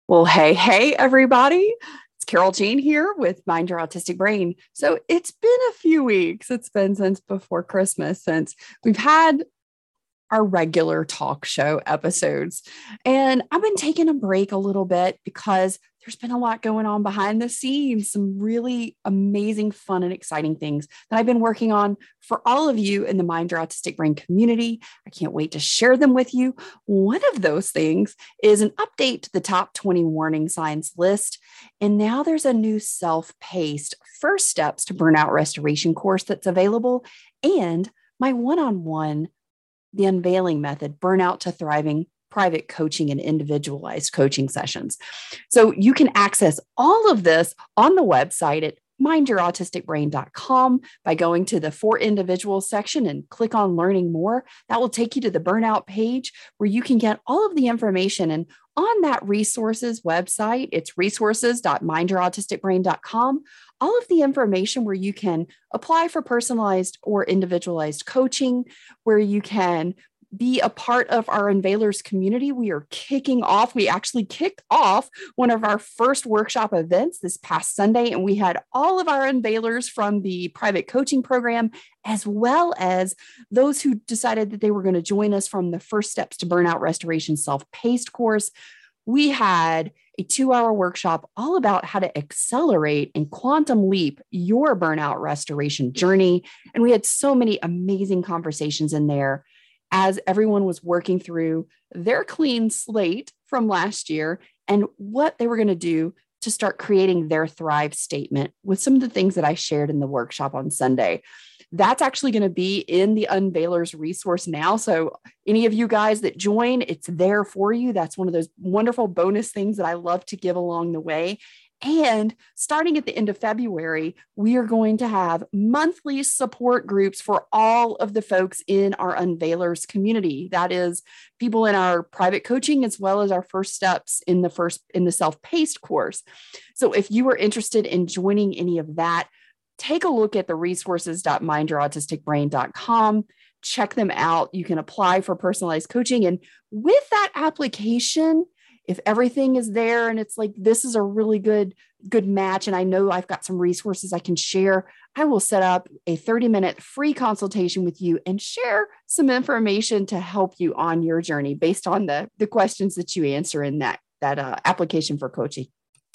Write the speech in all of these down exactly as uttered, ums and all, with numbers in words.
Well, hey, hey, everybody. It's Carol Jean here with Mind Your Autistic Brain. So it's been a few weeks. It's been since before Christmas since we've had our regular talk show episodes. And I've been taking a break a little bit because there's been a lot going on behind the scenes, some really amazing, fun, and exciting things that I've been working on for all of you in the Mind Your Autistic Brain community. I can't wait to share them with you. One of those things is an update to the top twenty warning signs list. And now there's a new self-paced first steps to burnout restoration course that's available, and my one-on-one the unveiling method, burnout to thriving, private coaching and individualized coaching sessions. So you can access all of this on the website at mind your autistic brain dot com by going to the for individuals section and click on learning more. That will take you to the burnout page where you can get all of the information. And on that resources website, it's resources dot mind your autistic brain dot com. All of the information where you can apply for personalized or individualized coaching, where you can be a part of our Unveilers community. We are kicking off. We actually kicked off one of our first workshop events this past Sunday, and we had all of our Unveilers from the private coaching program, as well as those who decided that they were going to join us from the First Steps to Burnout Restoration Self-Paced course. We had a two-hour workshop all about how to accelerate and quantum leap your burnout restoration journey. And we had so many amazing conversations in there as everyone was working through their clean slate from last year and what they were going to do to start creating their Thrive statement with some of the things that I shared in the workshop on Sunday. That's actually going to be in the Unveilers resource now. So any of you guys that join, it's there for you. That's one of those wonderful bonus things that I love to give along the way. And starting at the end of February, we are going to have monthly support groups for all of the folks in our Unveilers community. That is people in our private coaching, as well as our first steps in the first in the self-paced course. So if you are interested in joining any of that, take a look at the resources dot mind your autistic brain dot com. Check them out. You can apply for personalized coaching. And with that application, if everything is there and it's like, this is a really good, good match, and I know I've got some resources I can share, I will set up a thirty minute free consultation with you and share some information to help you on your journey based on the, the questions that you answer in that, that uh, application for coaching.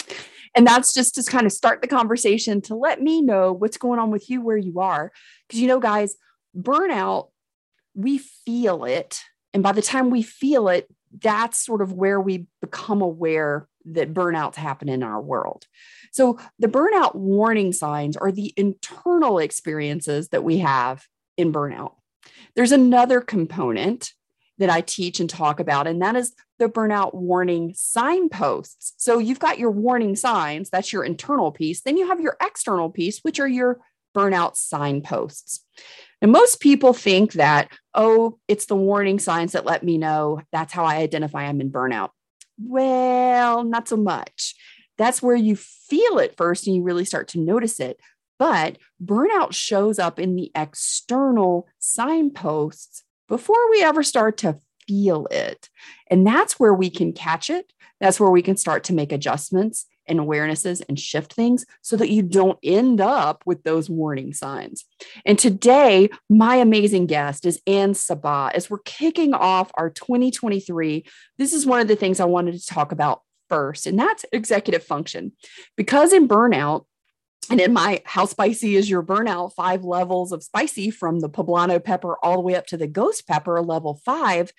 And that's just to kind of start the conversation to let me know what's going on with you, where you are. Because, you know, guys, burnout, we feel it. And by the time we feel it, that's sort of where we become aware that burnouts happen in our world. So the burnout warning signs are the internal experiences that we have in burnout. There's another component that I teach and talk about, and that is the burnout warning signposts. So you've got your warning signs, that's your internal piece. Then you have your external piece, which are your burnout signposts. And most people think that, oh, it's the warning signs that let me know that's how I identify I'm in burnout. Well, not so much. That's where you feel it first and you really start to notice it. But burnout shows up in the external signposts before we ever start to feel it. And that's where we can catch it. That's where we can start to make adjustments and awarenesses and shift things so that you don't end up with those warning signs. And today, my amazing guest is Ann Sabah. As we're kicking off our twenty twenty-three, this is one of the things I wanted to talk about first, and that's executive function. Because in burnout, and in my How Spicy Is Your Burnout, five levels of spicy from the poblano pepper all the way up to the ghost pepper level five,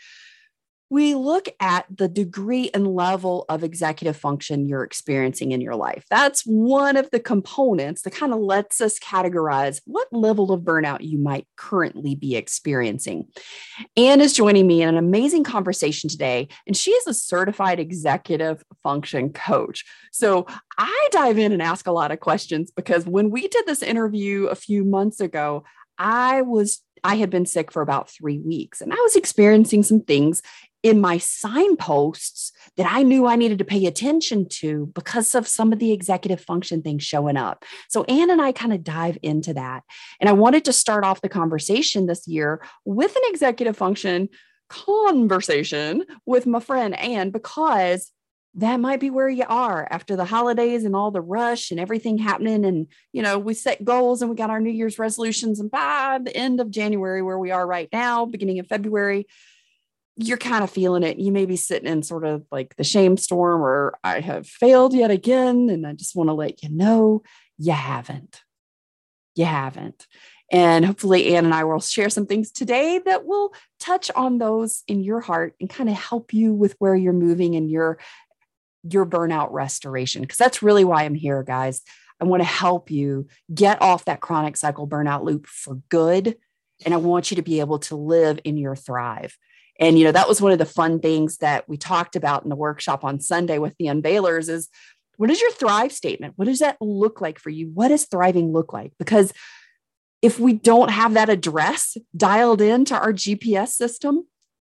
we look at the degree and level of executive function you're experiencing in your life. That's one of the components that kind of lets us categorize what level of burnout you might currently be experiencing. Ann is joining me in an amazing conversation today, and she is a certified executive function coach. So I dive in and ask a lot of questions because when we did this interview a few months ago, I was I had been sick for about three weeks, and I was experiencing some things in my signposts that I knew I needed to pay attention to because of some of the executive function things showing up. So Ann and I kind of dive into that. And I wanted to start off the conversation this year with an executive function conversation with my friend Ann, because that might be where you are after the holidays and all the rush and everything happening. And, you know, we set goals and we got our New Year's resolutions. And by the end of January, where we are right now, beginning of February, you're kind of feeling it. You may be sitting in sort of like the shame storm, or I have failed yet again. And I just want to let you know you haven't. You haven't. And hopefully Ann and I will share some things today that will touch on those in your heart and kind of help you with where you're moving in your, your burnout restoration. Because that's really why I'm here, guys. I want to help you get off that chronic cycle burnout loop for good. And I want you to be able to live in your thrive. And, you know, that was one of the fun things that we talked about in the workshop on Sunday with the unveilers is, what is your thrive statement? What does that look like for you? What does thriving look like? Because if we don't have that address dialed into our G P S system,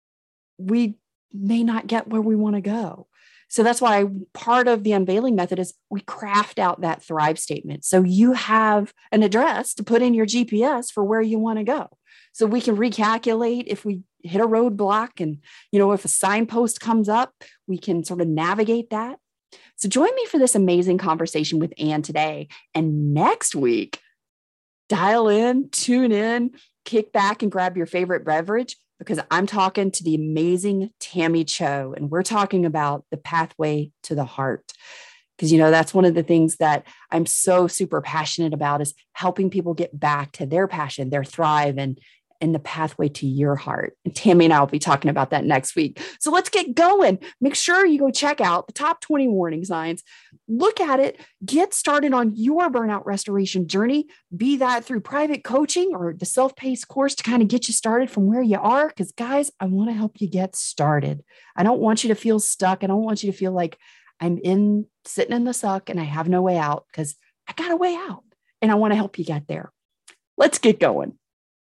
we may not get where we want to go. So that's why part of the unveiling method is we craft out that thrive statement. So you have an address to put in your G P S for where you want to go. So we can recalculate if we hit a roadblock and, you know, if a signpost comes up, we can sort of navigate that. So join me for this amazing conversation with Ann today. And next week, dial in, tune in, kick back and grab your favorite beverage, because I'm talking to the amazing Tammy Cho, and we're talking about the pathway to the heart. Because, you know, that's one of the things that I'm so super passionate about is helping people get back to their passion, their thrive, and and the pathway to your heart. And Tammy and I will be talking about that next week. So let's get going. Make sure you go check out the top twenty warning signs. Look at it. Get started on your burnout restoration journey, be that through private coaching or the self-paced course to kind of get you started from where you are. Because guys, I want to help you get started. I don't want you to feel stuck. I don't want you to feel like I'm in sitting in the suck and I have no way out, because I got a way out and I want to help you get there. Let's get going.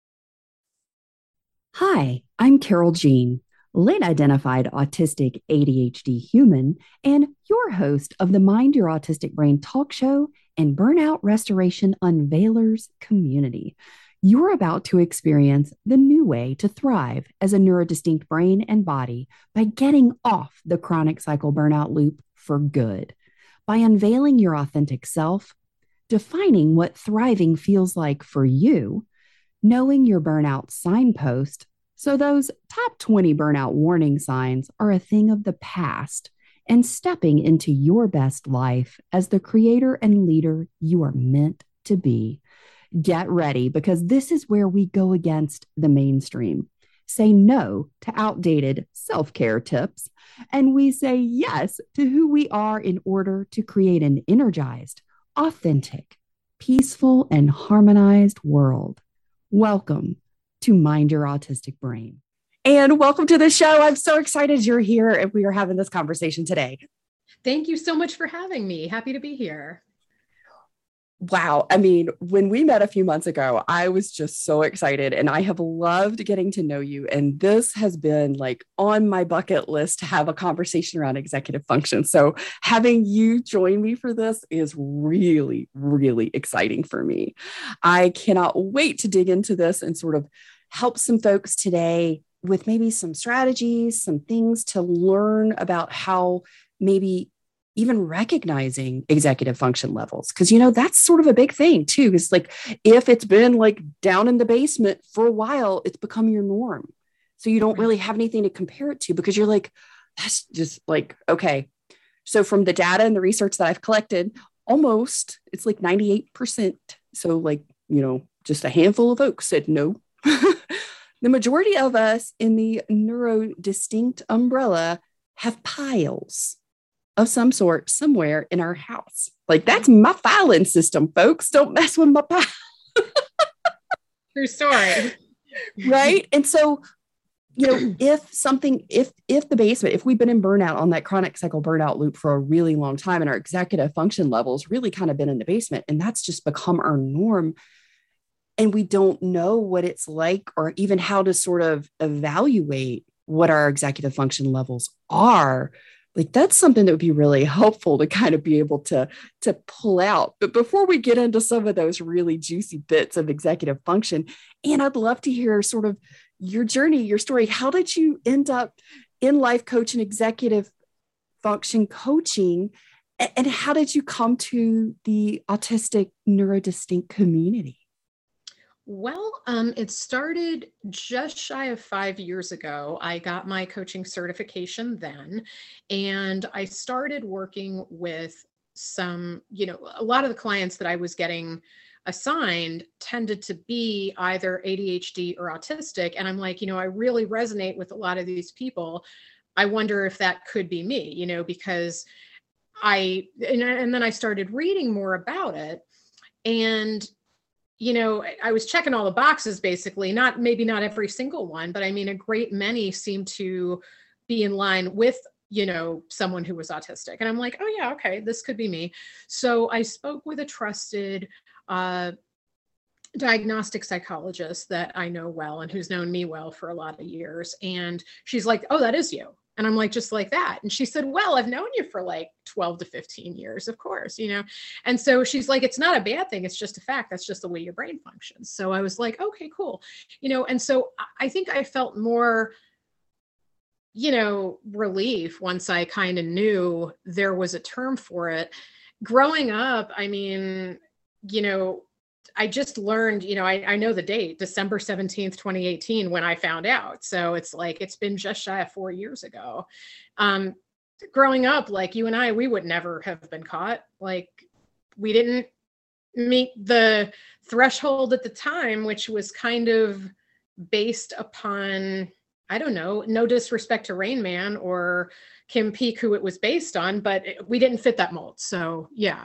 Hi, I'm Carol Jean, late identified autistic A D H D human, and your host of the Mind Your Autistic Brain talk show and Burnout Restoration Unveilers community. You're about to experience the new way to thrive as a neurodistinct brain and body by getting off the chronic cycle burnout loop for good, by unveiling your authentic self, defining what thriving feels like for you, knowing your burnout signpost, so those top twenty burnout warning signs are a thing of the past, and stepping into your best life as the creator and leader you are meant to be. Get ready, because this is where we go against the mainstream, say no to outdated self-care tips, and we say yes to who we are in order to create an energized, authentic, peaceful, and harmonized world. Welcome to Mind Your Autistic Brain. And welcome to the show. I'm so excited you're here and we are having this conversation today. Thank you so much for having me. Happy to be here. Wow. I mean, when we met a few months ago, I was just so excited and I have loved getting to know you. And this has been like on my bucket list to have a conversation around executive function. So having you join me for this is really, really exciting for me. I cannot wait to dig into this and sort of help some folks today with maybe some strategies, some things to learn about how maybe even recognizing executive function levels. Cause you know, that's sort of a big thing too. It's like, if it's been like down in the basement for a while, it's become your norm. So you don't really have anything to compare it to, because you're like, that's just like, okay. So from the data and the research that I've collected, almost it's like ninety-eight percent. So like, you know, just a handful of folks said no. The majority of us in the neurodistinct umbrella have piles of some sort somewhere in our house. Like, that's my filing system, folks. Don't mess with my pile. True story. Right. And so, you know, if something, if, if the basement, if we've been in burnout on that chronic cycle burnout loop for a really long time and our executive function levels really kind of been in the basement, and that's just become our norm, and we don't know what it's like or even how to sort of evaluate what our executive function levels are, like, that's something that would be really helpful to kind of be able to, to pull out. But before we get into some of those really juicy bits of executive function, and I'd love to hear sort of your journey, your story. How did you end up in life coach and executive function coaching. And how did you come to the autistic neurodistinct community? Well, um, it started just shy of five years ago. I got my coaching certification then, and I started working with some, you know, a lot of the clients that I was getting assigned tended to be either A D H D or autistic. And I'm like, you know, I really resonate with a lot of these people. I wonder if that could be me, you know, because I, and, and then I started reading more about it. And you know, I was checking all the boxes, basically, not maybe not every single one, but I mean, a great many seem to be in line with, you know, someone who was autistic. And I'm like, oh yeah, okay, this could be me. So I spoke with a trusted uh, diagnostic psychologist that I know well and who's known me well for a lot of years. And she's like, oh, that is you. And I'm like, just like that. And she said, well, I've known you for like twelve to fifteen years, of course, you know? And so she's like, it's not a bad thing. It's just a fact. That's just the way your brain functions. So I was like, okay, cool. You know, and so I think I felt more, you know, relief once I kind of knew there was a term for it. Growing up, I mean, you know, I just learned, you know, I, I know the date, December seventeenth, twenty eighteen, when I found out. So it's like, it's been just shy of four years ago. Um, growing up, like you and I, we would never have been caught. Like we didn't meet the threshold at the time, which was kind of based upon, I don't know, no disrespect to Rain Man or Kim Peek, who it was based on, but we didn't fit that mold. So yeah.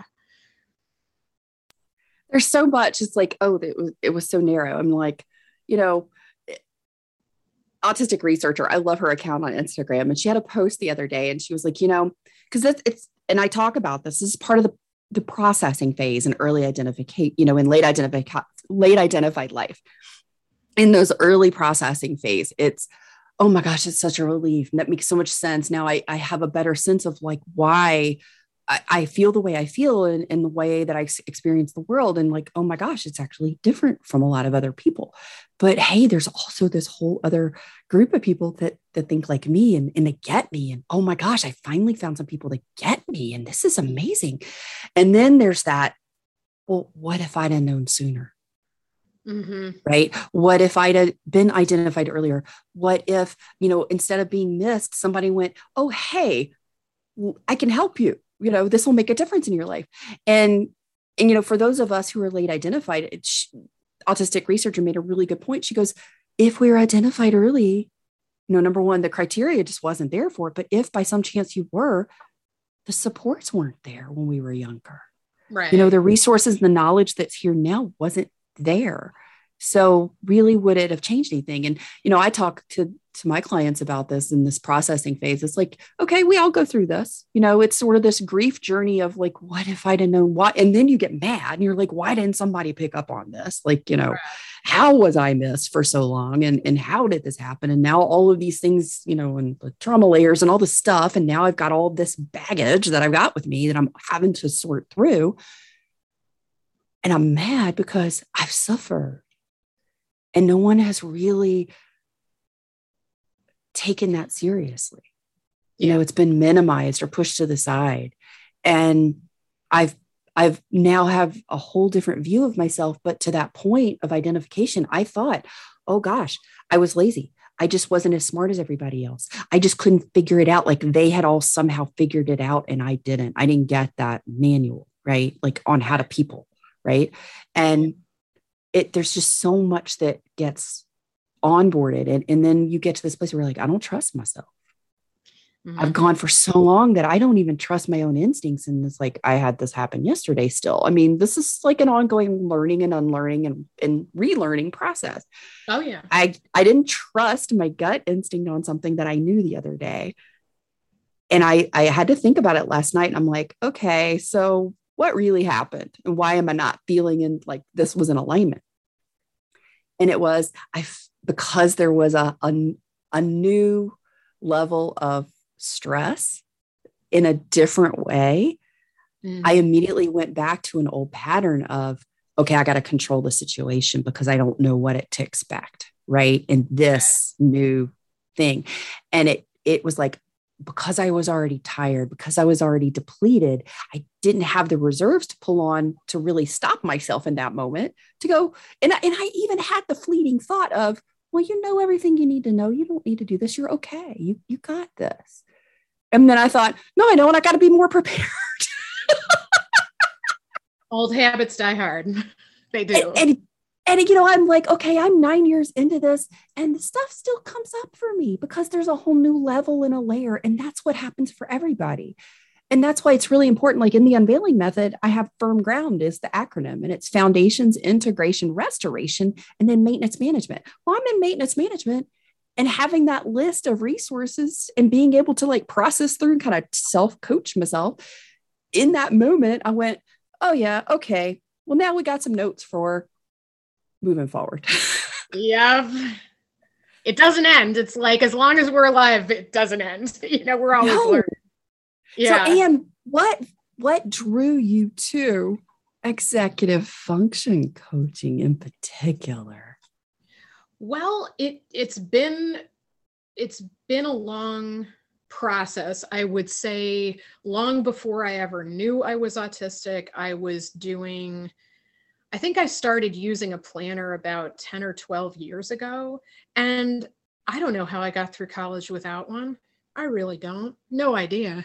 There's so much. It's like, oh, it was it was so narrow. I'm like, you know, autistic researcher. I love her account on Instagram, and she had a post the other day, and she was like, you know, because it's it's and I talk about this. This is part of the the processing phase and early identification. You know, in late identified late identified life. In those early processing phase, it's oh my gosh, it's such a relief. And that makes so much sense. Now I I have a better sense of like why I, I feel the way I feel and, and the way that I experience the world. And like, oh my gosh, it's actually different from a lot of other people. But hey, there's also this whole other group of people that that think like me and, and they get me. And oh my gosh, I finally found some people that get me. And this is amazing. And then there's that, well, what if I'd have known sooner? Mm-hmm. Right? What if I'd have been identified earlier? What if, you know, instead of being missed, somebody went, oh, hey, I can help you. You know, this will make a difference in your life. And, and, you know, for those of us who are late identified, it's, autistic researcher made a really good point. She goes, if we were identified early, you know, number one, the criteria just wasn't there for it. But if by some chance you were, the supports weren't there when we were younger. Right. You know, the resources, the knowledge that's here now wasn't there. So really, would it have changed anything? And, you know, I talk to, to my clients about this in this processing phase. It's like, okay, we all go through this, you know, it's sort of this grief journey of like, what if I'd have known what? And then you get mad and you're like, why didn't somebody pick up on this? Like, you know, right. How was I missed for so long? And, and how did this happen? And now all of these things, you know, and the trauma layers and all this stuff. And now I've got all this baggage that I've got with me that I'm having to sort through. And I'm mad because I've suffered. And no one has really taken that seriously. You yeah. know, it's been minimized or pushed to the side. And I've I've now have a whole different view of myself. But to that point of identification, I thought, oh gosh, I was lazy. I just wasn't as smart as everybody else. I just couldn't figure it out. Like they had all somehow figured it out and I didn't. I didn't get that manual, right? Like on how to people, right? And it there's just so much that gets onboarded. And, and then you get to this place where you're like, I don't trust myself. Mm-hmm. I've gone for so long that I don't even trust my own instincts. And it's like, I had this happen yesterday still. I mean, this is like an ongoing learning and unlearning and, and relearning process. Oh yeah. I, I didn't trust my gut instinct on something that I knew the other day. And I, I had to think about it last night. And I'm like, okay, so what really happened? And why am I not feeling in like this was in alignment? And it was, I, because there was a, a, a new level of stress in a different way, mm. I immediately went back to an old pattern of, okay, I got to control the situation because I don't know what it to expect, right? In this new thing. And it, it was like, because I was already tired, because I was already depleted, I didn't have the reserves to pull on to really stop myself in that moment to go. And I, and I even had the fleeting thought of, well, you know everything you need to know. You don't need to do this. You're okay. You, you got this. And then I thought, no, I know, and I got to be more prepared. Old habits die hard. They do. And, and, and, you know, I'm like, okay, I'm nine years into this and the stuff still comes up for me because there's a whole new level and a layer. And that's what happens for everybody. And that's why it's really important. Like in the unveiling method, I have firm ground is the acronym, and it's foundations, integration, restoration, and then maintenance management. Well, I'm in maintenance management, and having that list of resources and being able to like process through and kind of self-coach myself in that moment, I went, oh yeah, okay. Well, now we got some notes for moving forward. Yeah. It doesn't end. It's like, as long as we're alive, it doesn't end. You know, we're always No. learning. Yeah. So, Anne, what, what drew you to executive function coaching in particular? Well, it, it's been, it's been a long process. I would say long before I ever knew I was autistic, I was doing, I think I started using a planner about ten or twelve years ago. And I don't know how I got through college without one. I really don't. No idea.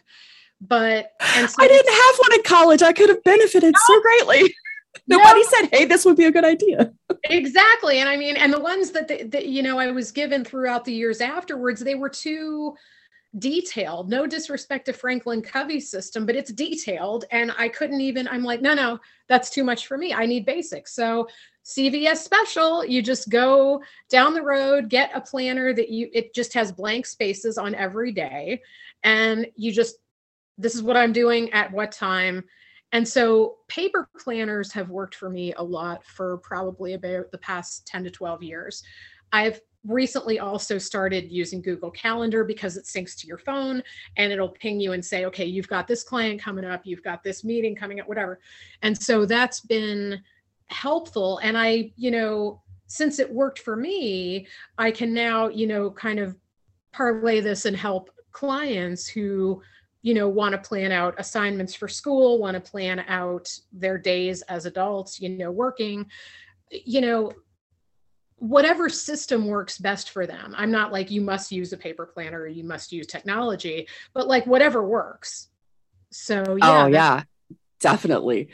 But and so I didn't have one in college. I could have benefited no, so greatly. Nobody no. said, hey, this would be a good idea. Exactly. And I mean, and the ones that, the, that, you know, I was given throughout the years afterwards, they were too detailed. No disrespect to Franklin Covey's system, but it's detailed. And I couldn't even, I'm like, no, no, that's too much for me. I need basics. So C V S special, you just go down the road, get a planner that you, it just has blank spaces on every day. And you just, this is what I'm doing at what time. And so paper planners have worked for me a lot for probably about the past ten to twelve years. I've recently also started using Google Calendar because it syncs to your phone and it'll ping you and say, okay, you've got this client coming up, you've got this meeting coming up, whatever. And so that's been helpful. And I, you know, since it worked for me, I can now, you know, kind of parlay this and help clients who, you know, want to plan out assignments for school, want to plan out their days as adults, you know, working, you know, whatever system works best for them. I'm not like, you must use a paper planner or you must use technology, but like whatever works. So yeah. Oh yeah, definitely.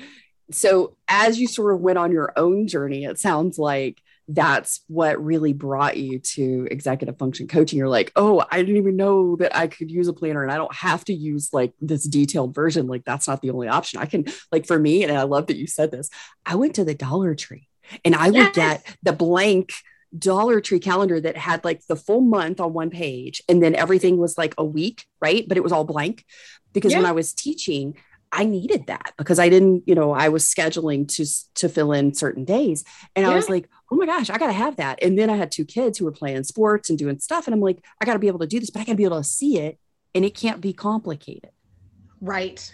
So as you sort of went on your own journey, it sounds like that's what really brought you to executive function coaching. You're like, oh, I didn't even know that I could use a planner and I don't have to use like this detailed version. Like that's not the only option. I can, like for me, and I love that you said this, I went to the Dollar Tree and I yes. would get the blank Dollar Tree calendar that had like the full month on one page. And then everything was like a week, right? But it was all blank because yeah. when I was teaching, I needed that because I didn't, you know, I was scheduling to, to fill in certain days. And yeah. I was like, oh my gosh, I got to have that. And then I had two kids who were playing sports and doing stuff. And I'm like, I got to be able to do this, but I got to be able to see it and it can't be complicated. Right.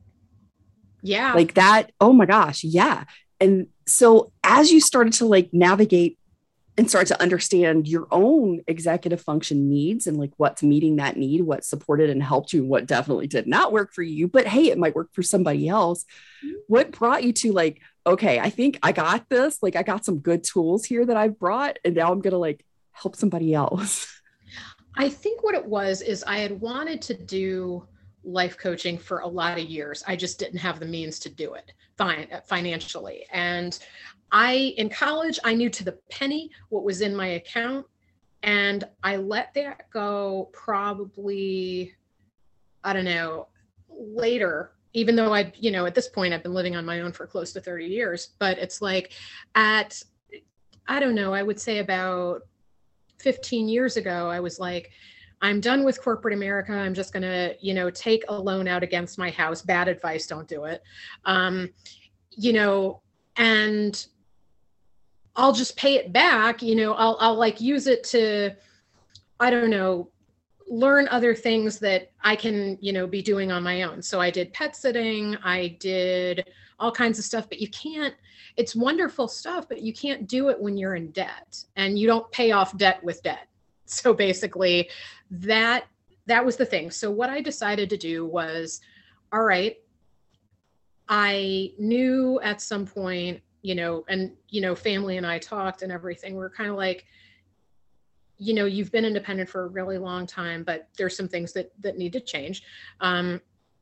Yeah. Like that. Oh my gosh. Yeah. And so as you started to like navigate and start to understand your own executive function needs and like what's meeting that need, what supported and helped you, what definitely did not work for you, but hey, it might work for somebody else. Mm-hmm. What brought you to like, okay, I think I got this, like I got some good tools here that I've brought and now I'm going to like help somebody else. I think what it was is I had wanted to do life coaching for a lot of years. I just didn't have the means to do it fine, financially. And I, in college, I knew to the penny what was in my account, and I let that go probably, I don't know, later, even though I, you know, at this point, I've been living on my own for close to thirty years, but it's like at, I don't know, I would say about fifteen years ago, I was like, I'm done with corporate America. I'm just going to, you know, take a loan out against my house. Bad advice. Don't do it. Um, you know, and I'll just pay it back. You know, I'll, I'll like use it to, I don't know, learn other things that I can, you know, be doing on my own. So I did pet sitting. I did all kinds of stuff, but you can't, it's wonderful stuff, but you can't do it when you're in debt and you don't pay off debt with debt. So basically that that was the thing. So what I decided to do was, all right, I knew at some point, you know, and, you know, family and I talked and everything. We're kind of like, you know, you've been independent for a really long time, but there's some things that, that need to change. Um,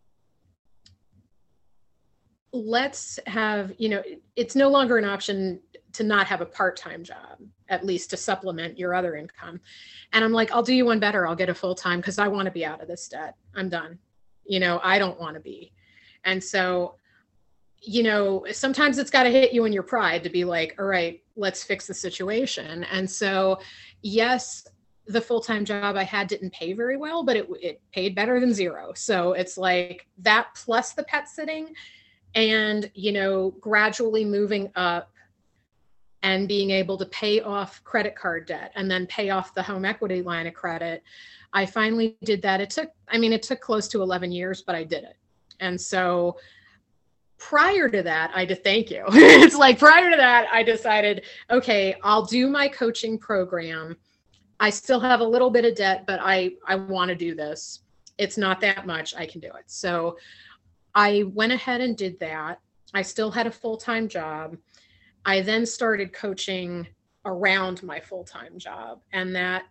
let's have, you know, it's no longer an option to not have a part-time job, at least to supplement your other income. And I'm like, I'll do you one better. I'll get a full-time because I want to be out of this debt. I'm done. You know, I don't want to be. And so, you know, sometimes it's got to hit you in your pride to be like, all right, let's fix the situation. And so, yes, the full-time job I had didn't pay very well, but it, it paid better than zero. So it's like that plus the pet sitting and, you know, gradually moving up and being able to pay off credit card debt and then pay off the home equity line of credit. I finally did that. It took, I mean, it took close to eleven years, but I did it. And so prior to that, I did thank you. It's like prior to that, I decided, okay, I'll do my coaching program. I still have a little bit of debt, but I, I want to do this. It's not that much. I can do it. So I went ahead and did that. I still had a full-time job. I then started coaching around my full-time job, and that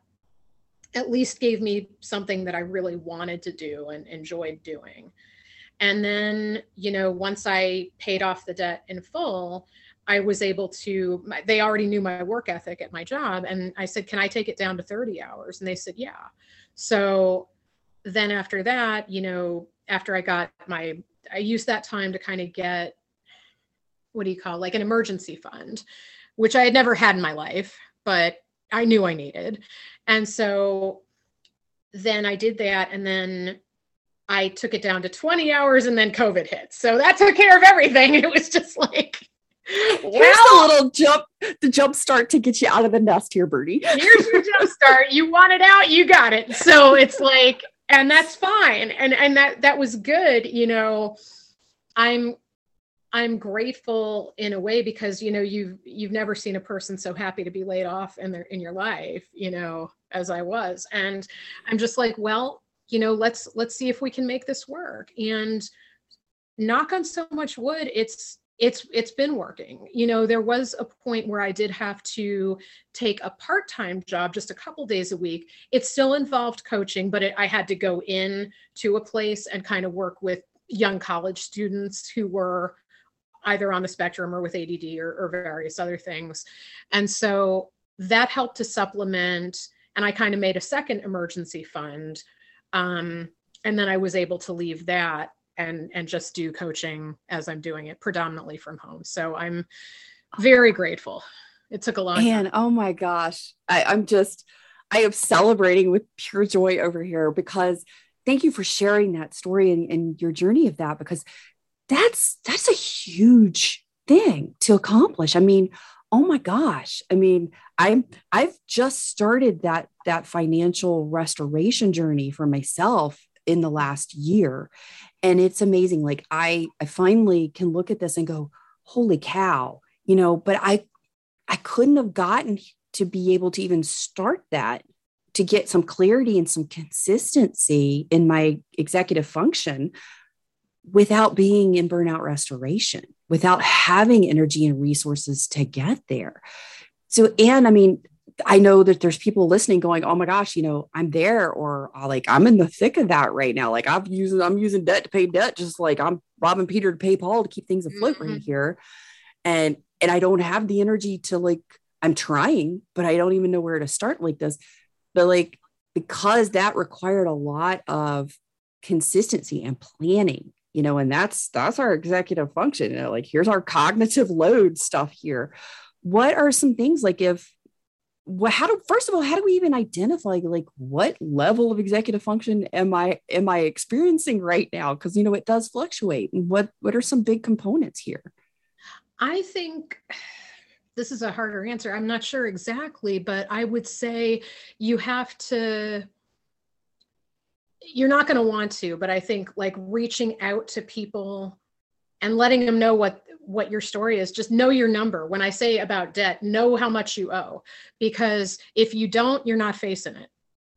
at least gave me something that I really wanted to do and enjoyed doing. And then, you know, once I paid off the debt in full, I was able to, they already knew my work ethic at my job. And I said, can I take it down to thirty hours? And they said, yeah. So then after that, you know, after I got my, I used that time to kind of get, what do you call, like an emergency fund, which I had never had in my life, but I knew I needed. And so then I did that. And then I took it down to twenty hours, and then COVID hit. So that took care of everything. It was just like, here's well, a little jump, the jump start to get you out of the nest here, Birdie. Here's your jump start. You want it out, you got it. So it's like, and that's fine. And, and that, that was good. You know, I'm, I'm grateful in a way because, you know, you've, you've never seen a person so happy to be laid off in their, in your life, you know, as I was. And I'm just like, well, you know, let's, let's see if we can make this work. And knock on so much wood, it's, it's, it's been working. You know, there was a point where I did have to take a part-time job just a couple days a week. It still involved coaching, but it, I had to go in to a place and kind of work with young college students who were either on the spectrum or with A D D or, or various other things. And so that helped to supplement, and I kind of made a second emergency fund. Um, and then I was able to leave that and, and just do coaching as I'm doing it predominantly from home. So I'm very grateful. It took a long and, time. Oh my gosh. I, I'm just, I am celebrating with pure joy over here because thank you for sharing that story and, and your journey of that, because that's, that's a huge thing to accomplish. I mean, oh my gosh. I mean, I'm, I've just started that, that financial restoration journey for myself in the last year. And it's amazing. Like I, I finally can look at this and go, holy cow, you know, but I, I couldn't have gotten to be able to even start that, to get some clarity and some consistency in my executive function without being in burnout restoration, without having energy and resources to get there. So, and I mean, I know that there's people listening going, oh my gosh, you know, I'm there, or uh, like, I'm in the thick of that right now. Like I've used, I'm using debt to pay debt, just like I'm robbing Peter to pay Paul to keep things afloat mm-hmm. right here. And, and I don't have the energy to like, I'm trying, but I don't even know where to start like this. But like, because that required a lot of consistency and planning, you know, and that's, that's our executive function. You know, like, here's our cognitive load stuff here. What are some things like if, what, how do, first of all, how do we even identify like what level of executive function am I, am I experiencing right now? Cause you know, it does fluctuate. And what, what are some big components here? I think this is a harder answer. I'm not sure exactly, but I would say you have to, you're not going to want to, but I think like reaching out to people and letting them know what, what your story is, just know your number. When I say about debt, know how much you owe, because if you don't, you're not facing it.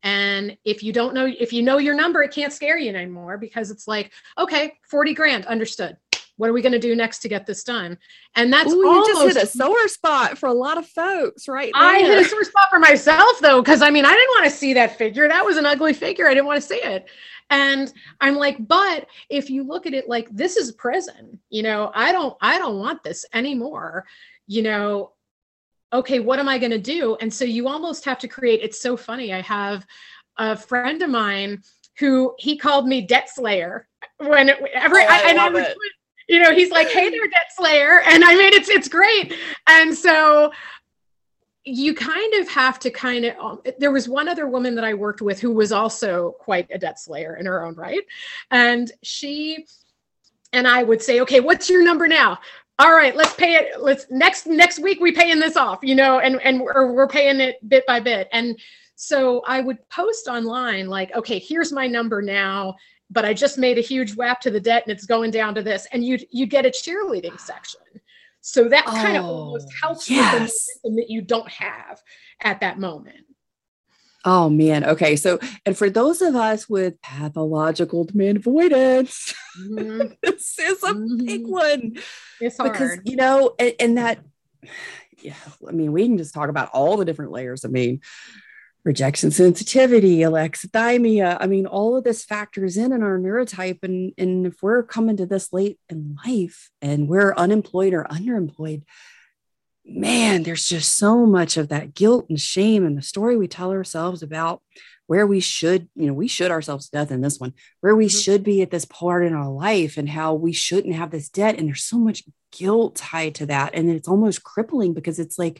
And if you don't know, if you know your number, it can't scare you anymore, because it's like, okay, forty grand, understood. What are we going to do next to get this done? And that's Ooh, almost, you just hit a sore spot for a lot of folks, right? I there. hit a sore spot for myself though, because I mean, I didn't want to see that figure. That was an ugly figure. I didn't want to see it. And I'm like, but if you look at it like, this is prison, you know, I don't, I don't want this anymore. You know, okay, what am I going to do? And so you almost have to create, it's so funny. I have a friend of mine who he called me Debt Slayer when it, every, oh, I, I, and love I was, it. you know, he's like, hey there, Debt Slayer. And I mean, it's, it's great. And so you kind of have to kind of, um, there was one other woman that I worked with who was also quite a debt slayer in her own right. And she, and I would say, okay, what's your number now? All right, let's pay it. Let's next, next week we paying this off, you know, and, and we're, we're paying it bit by bit. And so I would post online like, okay, here's my number now, but I just made a huge whap to the debt and it's going down to this. And you you get a cheerleading section. So that oh, kind of almost helps yes. with the momentum that you don't have at that moment. Oh man. Okay. So, and for those of us with pathological demand avoidance, mm-hmm. this is a mm-hmm. big one. It's hard. Because, you know, and, and that, yeah, I mean, we can just talk about all the different layers. I mean, rejection sensitivity, alexithymia. I mean, all of this factors in in our neurotype. And, and if we're coming to this late in life and we're unemployed or underemployed, man, there's just so much of that guilt and shame and the story we tell ourselves about where we should, you know, we should ourselves to death in this one, where we mm-hmm. should be at this part in our life and how we shouldn't have this debt. And there's so much guilt tied to that. And it's almost crippling because it's like,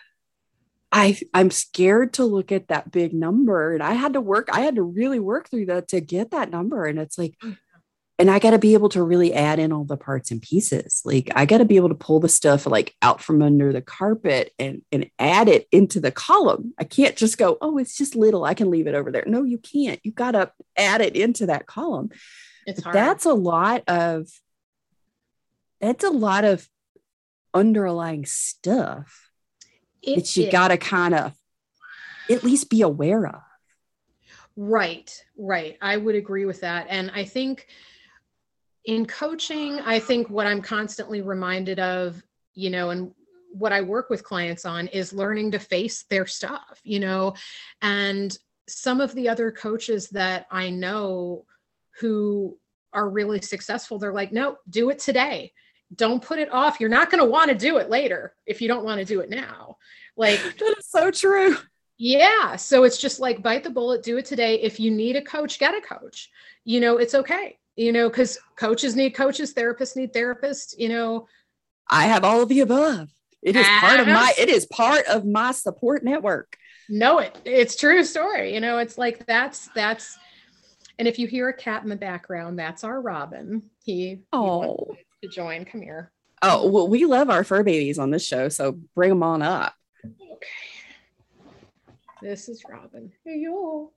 I, I'm scared to look at that big number. And I had to work, I had to really work through that to get that number. And it's like, and I got to be able to really add in all the parts and pieces. Like I got to be able to pull the stuff like out from under the carpet and, and add it into the column. I can't just go, oh, it's just little, I can leave it over there. No, you can't. You got to add it into that column. It's hard. That's a lot of, that's a lot of underlying stuff. It that you got to kind of at least be aware of. Right, right. I would agree with that. And I think in coaching, I think what I'm constantly reminded of, you know, and what I work with clients on is learning to face their stuff, you know, and some of the other coaches that I know who are really successful, they're like, no, do it today. Don't put it off. You're not going to want to do it later if you don't want to do it now. Like that is so true. Yeah. So it's just like bite the bullet, do it today. If you need a coach, get a coach. You know, it's okay. You know, because coaches need coaches, therapists need therapists, you know. I have all of the above. It is part of my, it is part of my support network. Know it. It's true story. You know, it's like that's, that's, and if you hear a cat in the background, that's our Robin. He, oh. he to join. Come here. Oh, well, we love our fur babies on this show, so bring them on up. Okay. This is Robin. Hey, yo.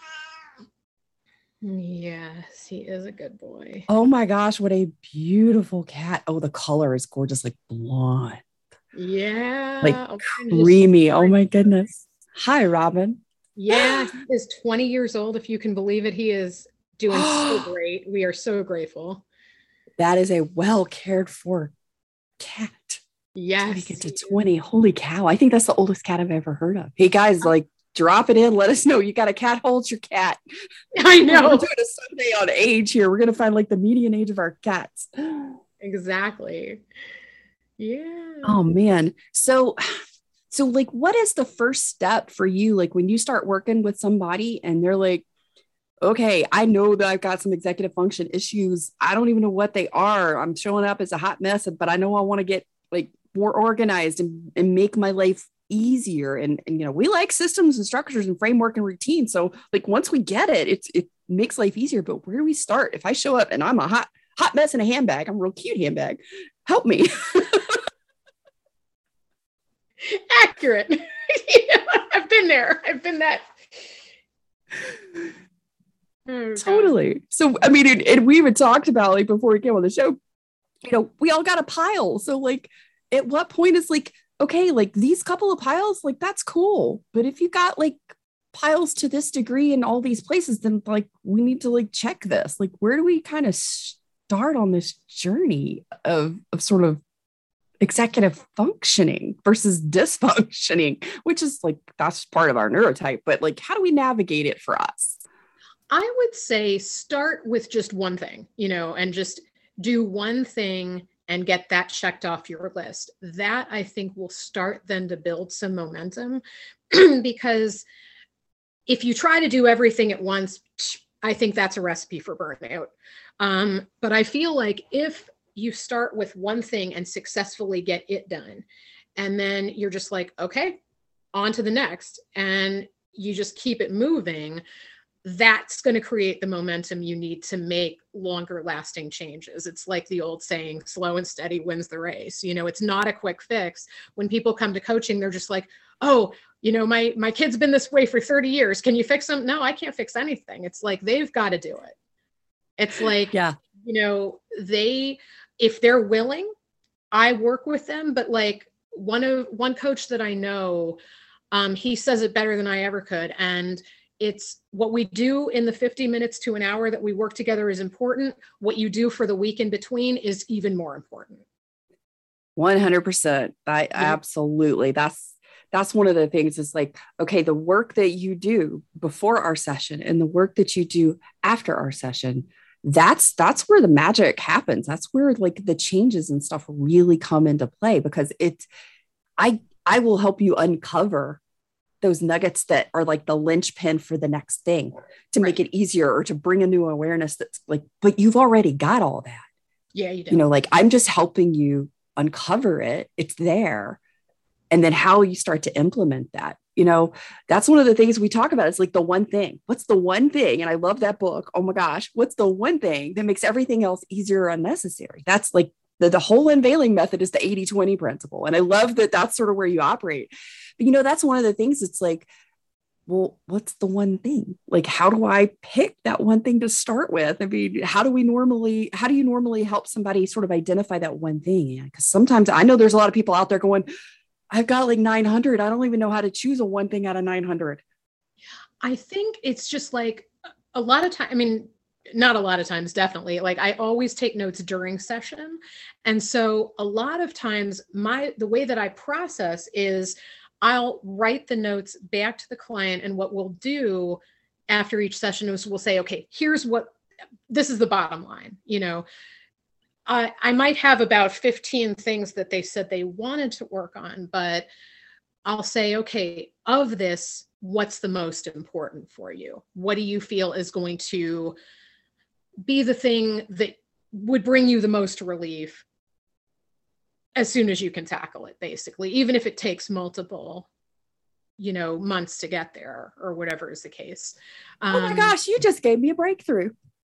Yes, he is a good boy. Oh my gosh, what a beautiful cat. Oh, the color is gorgeous, like blonde. Yeah. Like oh, creamy. Oh my goodness. Hi, Robin. Yeah, he is twenty years old. If you can believe it, he is doing so great. We are so grateful. That is a well cared for cat. Yes. We get to twenty. Holy cow. I think that's the oldest cat I've ever heard of. Hey guys, like drop it in. Let us know. You got a cat, hold your cat. I know. We're doing a Sunday on age here. We're going to find like the median age of our cats. Exactly. Yeah. Oh man. So, so like, what is the first step for you? Like when you start working with somebody and they're like, okay, I know that I've got some executive function issues. I don't even know what they are. I'm showing up as a hot mess, but I know I want to get like more organized and, and make my life easier. And, and, you know, we like systems and structures and framework and routine. So like, once we get it, it's, it makes life easier, but where do we start? If I show up and I'm a hot, hot mess in a handbag, I'm a real cute handbag. Help me. Accurate. You know, I've been there. I've been that. Oh, totally. So, I mean, and, and we even talked about like before we came on the show, you know, we all got a pile. So like, at what point is like, okay, like these couple of piles, like that's cool. But if you got like piles to this degree in all these places, then like we need to like check this. Like, where do we kind of start on this journey of, of sort of executive functioning versus dysfunctioning, which is like, that's part of our neurotype, but like, how do we navigate it for us? I would say start with just one thing, you know, and just do one thing and get that checked off your list. That I think will start then to build some momentum because if you try to do everything at once, I think that's a recipe for burnout. Um, but I feel like if you start with one thing and successfully get it done, and then you're just like, okay, on to the next, and you just keep it moving, that's going to create the momentum you need to make longer lasting changes. It's like the old saying, slow and steady wins the race. You know, it's not a quick fix. When people come to coaching, they're just like, oh, you know, my, my kid's been this way for thirty years. Can you fix them? No, I can't fix anything. It's like, they've got to do it. It's like, yeah, you know, they, if they're willing, I work with them, but like one of one coach that I know, um, he says it better than I ever could. And it's what we do in the fifty minutes to an hour that we work together is important. What you do for the week in between is even more important. one hundred percent. I yeah. Absolutely. That's, that's one of the things is like, okay, the work that you do before our session and the work that you do after our session, that's, that's where the magic happens. That's where like the changes and stuff really come into play, because it's, I, I will help you uncover those nuggets that are like the linchpin for the next thing to right. make it easier or to bring a new awareness that's like, but you've already got all that. Yeah, you do. You know, like I'm just helping you uncover it. It's there. And then how you start to implement that, you know, that's one of the things we talk about. It's like the one thing. What's the one thing? And I love that book. Oh my gosh. What's the one thing that makes everything else easier or unnecessary? That's like the, the whole unveiling method is the eighty twenty principle. And I love that that's sort of where you operate. But, you know, that's one of the things. It's like, well, what's the one thing? Like, how do I pick that one thing to start with? I mean, how do we normally, how do you normally help somebody sort of identify that one thing? Because sometimes I know there's a lot of people out there going, I've got like nine hundred. I don't even know how to choose a one thing out of nine hundred. I think it's just like a lot of time. I mean, not a lot of times, definitely. Like I always take notes during session. And so a lot of times my, the way that I process is I'll write the notes back to the client. And what we'll do after each session is we'll say, okay, here's what, this is the bottom line, you know, I, I might have about fifteen things that they said they wanted to work on, but I'll say, okay, of this, what's the most important for you? What do you feel is going to be the thing that would bring you the most relief as soon as you can tackle it, basically, even if it takes multiple, you know, months to get there or whatever is the case. Um, oh my gosh, you just gave me a breakthrough.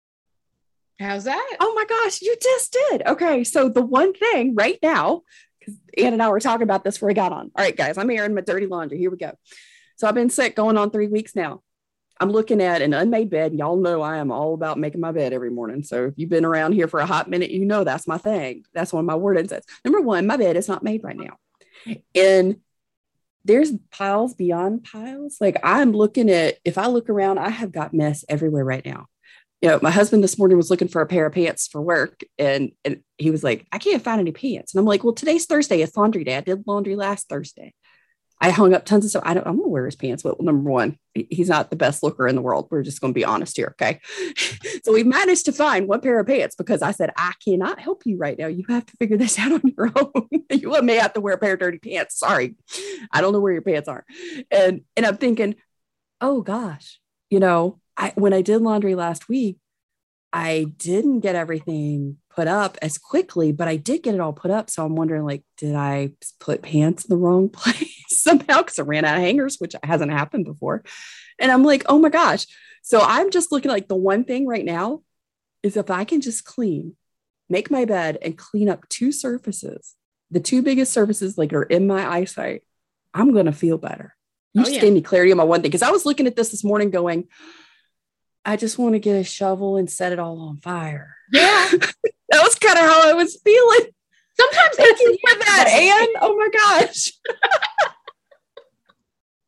How's that? Oh my gosh, you just did. Okay. So the one thing right now, because Ann and I were talking about this before we got on. All right, guys, I'm airing my dirty laundry. Here we go. So I've been sick going on three weeks now. I'm looking at an unmade bed. Y'all know I am all about making my bed every morning. So if you've been around here for a hot minute, you know that's my thing. That's one of my word says. Number one, my bed is not made right now. And there's piles beyond piles. Like I'm looking at, if I look around, I have got mess everywhere right now. You know, my husband this morning was looking for a pair of pants for work and, and he was like, I can't find any pants. And I'm like, well, today's Thursday. It's laundry day. I did laundry last Thursday. I hung up tons of stuff. I don't, I'm going to wear his pants. But number one, he's not the best looker in the world. We're just going to be honest here. Okay. So we managed to find one pair of pants because I said, I cannot help you right now. You have to figure this out on your own. You may have to wear a pair of dirty pants. Sorry. I don't know where your pants are. And, and I'm thinking, oh gosh, you know, I, when I did laundry last week, I didn't get everything put up as quickly, but I did get it all put up. So I'm wondering, like, did I put pants in the wrong place somehow? Because I ran out of hangers, which hasn't happened before. And I'm like, oh my gosh. So I'm just looking like the one thing right now is if I can just clean, make my bed and clean up two surfaces, the two biggest surfaces like are in my eyesight, I'm going to feel better. You oh, just yeah. gave me clarity on my one thing. Because I was looking at this this morning going, I just want to get a shovel and set it all on fire. Yeah. That was kind of how I was feeling. Sometimes thank you for that, Ann. Oh my gosh.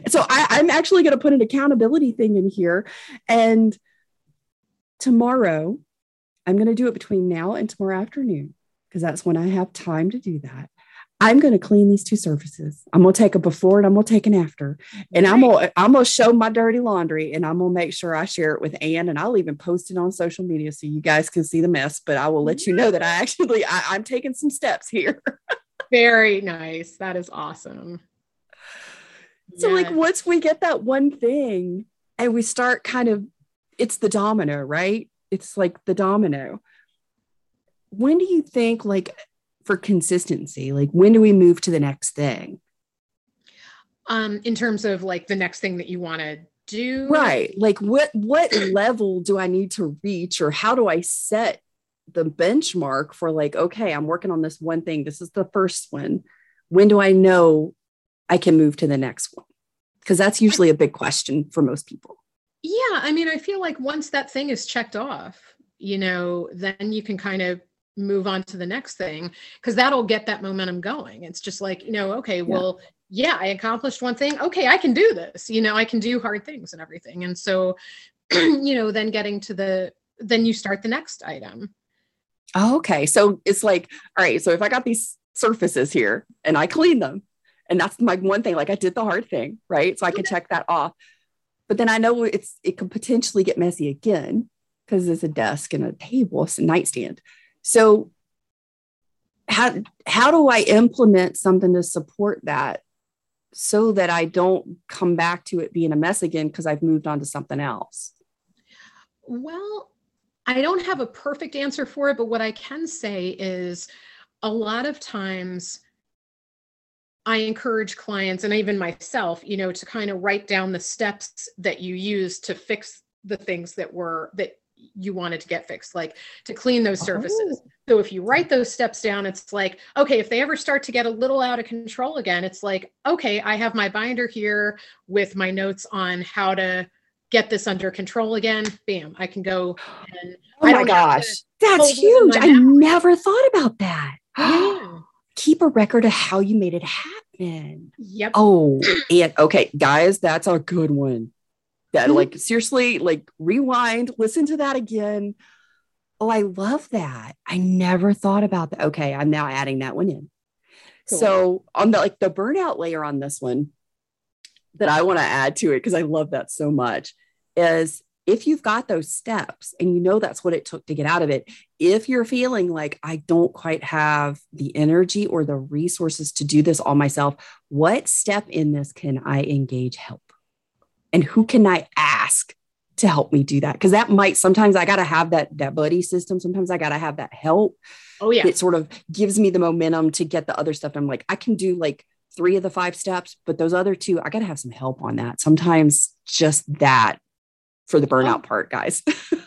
So I, I'm actually going to put an accountability thing in here. And tomorrow, I'm going to do it between now and tomorrow afternoon, because that's when I have time to do that. I'm going to clean these two surfaces. I'm going to take a before and I'm going to take an after. And I'm going to, I'm going to show my dirty laundry, and I'm going to make sure I share it with Ann, and I'll even post it on social media so you guys can see the mess, but I will let you know that I actually, I, I'm taking some steps here. Very nice. That is awesome. So yes. Like once we get that one thing and we start kind of, it's the domino, right? It's like the domino. When do you think, like, for consistency, like when do we move to the next thing? Um, in terms of like the next thing that you want to do? Right. Like what, what level do I need to reach, or how do I set the benchmark for like, okay, I'm working on this one thing. This is the first one. When do I know I can move to the next one? Because that's usually a big question for most people. Yeah. I mean, I feel like once that thing is checked off, you know, then you can kind of move on to the next thing, because that'll get that momentum going. It's just like, you know, okay, well, yeah, I accomplished one thing. Okay, I can do this. You know, I can do hard things and everything. And so, you know, then getting to the, then you start the next item. Oh, okay. So it's like, all right, so if I got these surfaces here and I clean them, and that's my one thing, like I did the hard thing, right? So I can check that off. But then I know it's, it could potentially get messy again, because there's a desk and a table, it's a nightstand. So how, how do I implement something to support that so that I don't come back to it being a mess again because I've moved on to something else? Well, I don't have a perfect answer for it, but what I can say is a lot of times I encourage clients, and even myself, you know, to kind of write down the steps that you use to fix the things that were, that you wanted to get fixed, like to clean those surfaces. Oh. So if you write those steps down, it's like, okay, if they ever start to get a little out of control again, it's like, okay, I have my binder here with my notes on how to get this under control again. Bam, I can go. And oh my gosh, that's huge. I never thought about that. Yeah. Keep a record of how you made it happen. Yep. Oh, and okay, guys, that's a good one. That like, seriously, like rewind, listen to that again. Oh, I love that. I never thought about that. Okay, I'm now adding that one in. Cool. So on the, like the burnout layer on this one that I want to add to it, because I love that so much, is if you've got those steps and you know that's what it took to get out of it, if you're feeling like I don't quite have the energy or the resources to do this all myself, what step in this can I engage help? And who can I ask to help me do that? Because that might, sometimes I got to have that, that buddy system. Sometimes I got to have that help. Oh yeah. It sort of gives me the momentum to get the other stuff. I'm like, I can do like three of the five steps, but those other two, I got to have some help on that. Sometimes just that for the burnout oh. part, guys.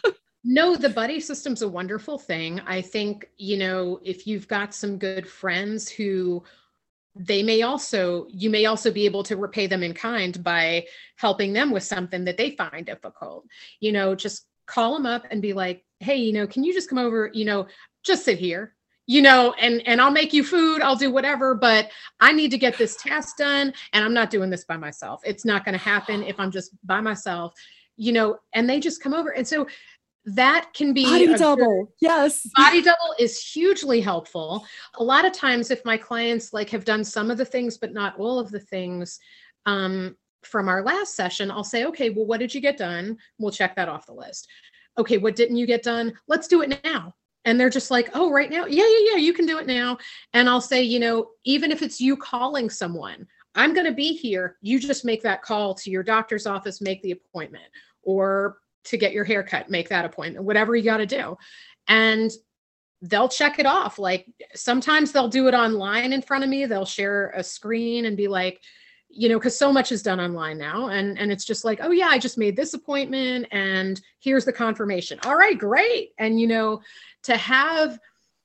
No, the buddy system's a wonderful thing. I think, you know, if you've got some good friends who they may also, you may also be able to repay them in kind by helping them with something that they find difficult. You know, just call them up and be like, hey, you know, can you just come over, you know, just sit here, you know, and, and I'll make you food, I'll do whatever, but I need to get this task done. And I'm not doing this by myself. It's not going to happen if I'm just by myself, you know, and they just come over. And so that can be body double. Good, yes. Body double is hugely helpful. A lot of times if my clients like have done some of the things, but not all of the things um, from our last session, I'll say, okay, well, what did you get done? We'll check that off the list. Okay, what didn't you get done? Let's do it now. And they're just like, oh, right now? Yeah, yeah, yeah, you can do it now. And I'll say, you know, even if it's you calling someone, I'm going to be here. You just make that call to your doctor's office, make the appointment, or to get your hair cut, make that appointment, whatever you got to do. And they'll check it off. Like sometimes they'll do it online in front of me. They'll share a screen and be like, you know, because so much is done online now. And, and it's just like, oh yeah, I just made this appointment and here's the confirmation. All right, great. And, you know, to have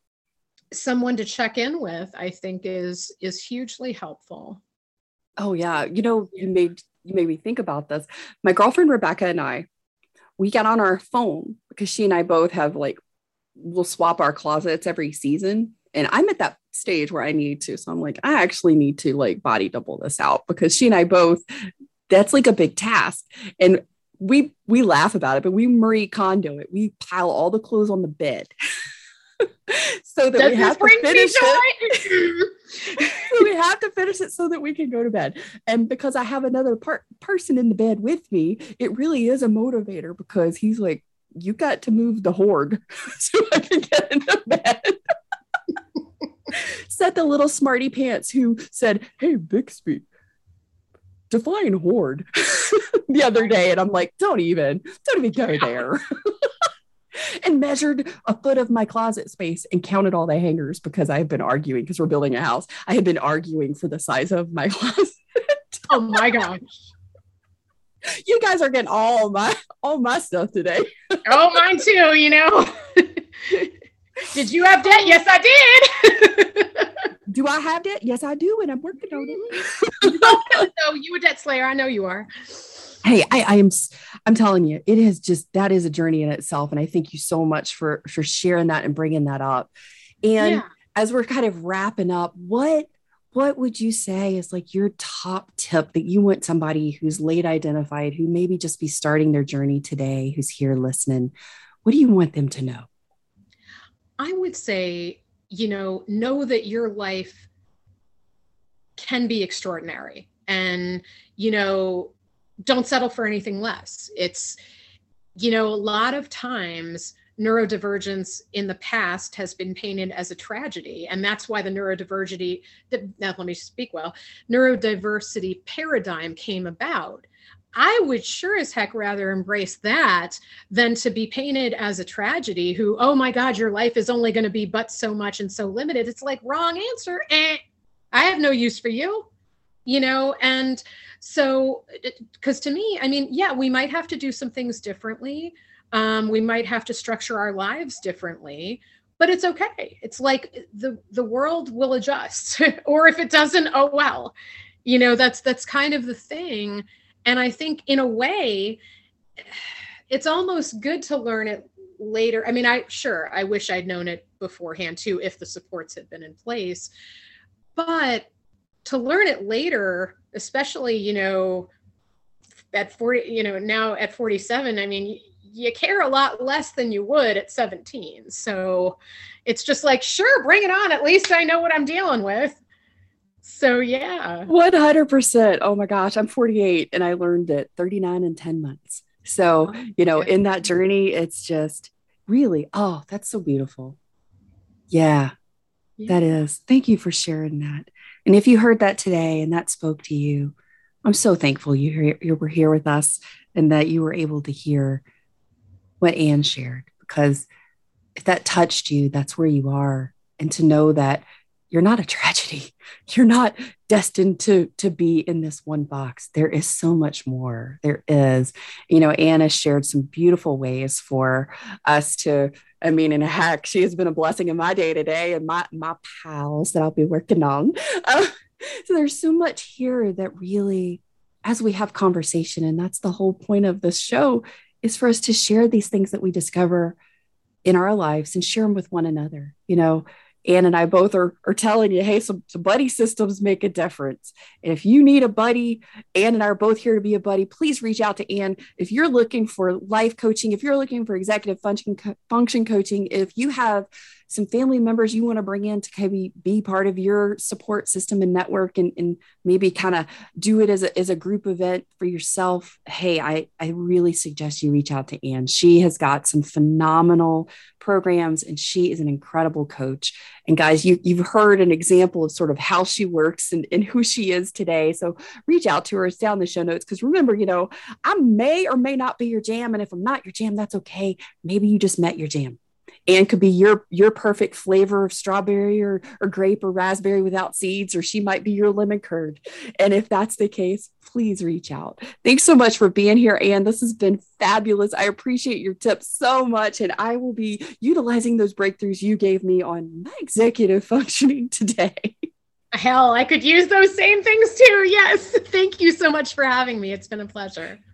someone to check in with, I think is, is hugely helpful. Oh yeah. You know, you made, you made me think about this. My girlfriend, Rebecca, and I, we got on our phone because she and I both have like, we'll swap our closets every season. And I'm at that stage where I need to. So I'm like, I actually need to like body double this out because she and I both, that's like a big task. And we, we laugh about it, but we Marie Kondo it. We pile all the clothes on the bed so that Does we have this to finish it. So we have to finish it so that we can go to bed. And because I have another part person in the bed with me, it really is a motivator, because he's like, you got to move the hoard so I can get into bed. Said the little smarty pants who said, hey, Bixby, define hoard the other day. And I'm like, don't even, don't even go there. And measured a foot of my closet space and counted all the hangers, because I've been arguing, because we're building a house. I had been arguing for the size of my closet. Oh my gosh. You guys are getting all my, all my stuff today. Oh, mine too, you know. Did you have debt? Yes, I did. Do I have debt? Yes, I do. And I'm working on it. So you a debt slayer. I know you are. Hey, I, I am, I'm telling you, it is just, that is a journey in itself. And I thank you so much for, for sharing that and bringing that up. And yeah. As we're kind of wrapping up, what, what would you say is like your top tip that you want somebody who's late identified, who maybe just be starting their journey today, who's here listening? What do you want them to know? I would say, you know, know that your life can be extraordinary, and, you know, don't settle for anything less. It's, you know, a lot of times neurodivergence in the past has been painted as a tragedy. And that's why the neurodiversity, the, now let me speak well, neurodiversity paradigm came about. I would sure as heck rather embrace that than to be painted as a tragedy who, oh my God, your life is only going to be but so much and so limited. It's like, wrong answer. Eh, I have no use for you, you know? And so, because to me, I mean, yeah, we might have to do some things differently. Um, we might have to structure our lives differently, but it's okay. It's like the, the world will adjust, or if it doesn't, oh, well, you know, that's, that's kind of the thing. And I think in a way, it's almost good to learn it later. I mean, I sure, I wish I'd known it beforehand too, if the supports had been in place, but to learn it later, especially, you know, at forty, you know, now at forty-seven, I mean, you care a lot less than you would at seventeen. So it's just like, sure, bring it on. At least I know what I'm dealing with. So yeah. one hundred percent. Oh my gosh, I'm forty-eight and I learned it thirty-nine and ten months. So, oh, you know, yeah. In that journey, it's just really, oh, that's so beautiful. Yeah, yeah, that is. Thank you for sharing that. And if you heard that today and that spoke to you, I'm so thankful you, you were here with us and that you were able to hear what Ann shared, because if that touched you, that's where you are. And to know that you're not a tragedy. You're not destined to, to be in this one box. There is so much more. There is, you know, Anna shared some beautiful ways for us to, I mean, in a heck, she has been a blessing in my day to day and my, my pals that I'll be working on. Uh, so there's so much here that really, as we have conversation, and that's the whole point of this show, is for us to share these things that we discover in our lives and share them with one another. You know, Ann and I both are, are telling you, hey, some, some buddy systems make a difference. And if you need a buddy, Ann and I are both here to be a buddy. Please reach out to Ann. If you're looking for life coaching, if you're looking for executive function, function coaching, if you have some family members you want to bring in to maybe be part of your support system and network, and, and maybe kind of do it as a, as a group event for yourself, hey, I, I really suggest you reach out to Ann. She has got some phenomenal programs and she is an incredible coach. And guys, you, you've heard an example of sort of how she works and, and who she is today. So reach out to her. It's down in the show notes. Because remember, you know, I may or may not be your jam. And if I'm not your jam, that's okay. Maybe you just met your jam. Ann could be your, your perfect flavor of strawberry or, or grape or raspberry without seeds, or she might be your lemon curd. And if that's the case, please reach out. Thanks so much for being here, Ann. This has been fabulous. I appreciate your tips so much. And I will be utilizing those breakthroughs you gave me on my executive functioning today. Hell, I could use those same things too. Yes. Thank you so much for having me. It's been a pleasure.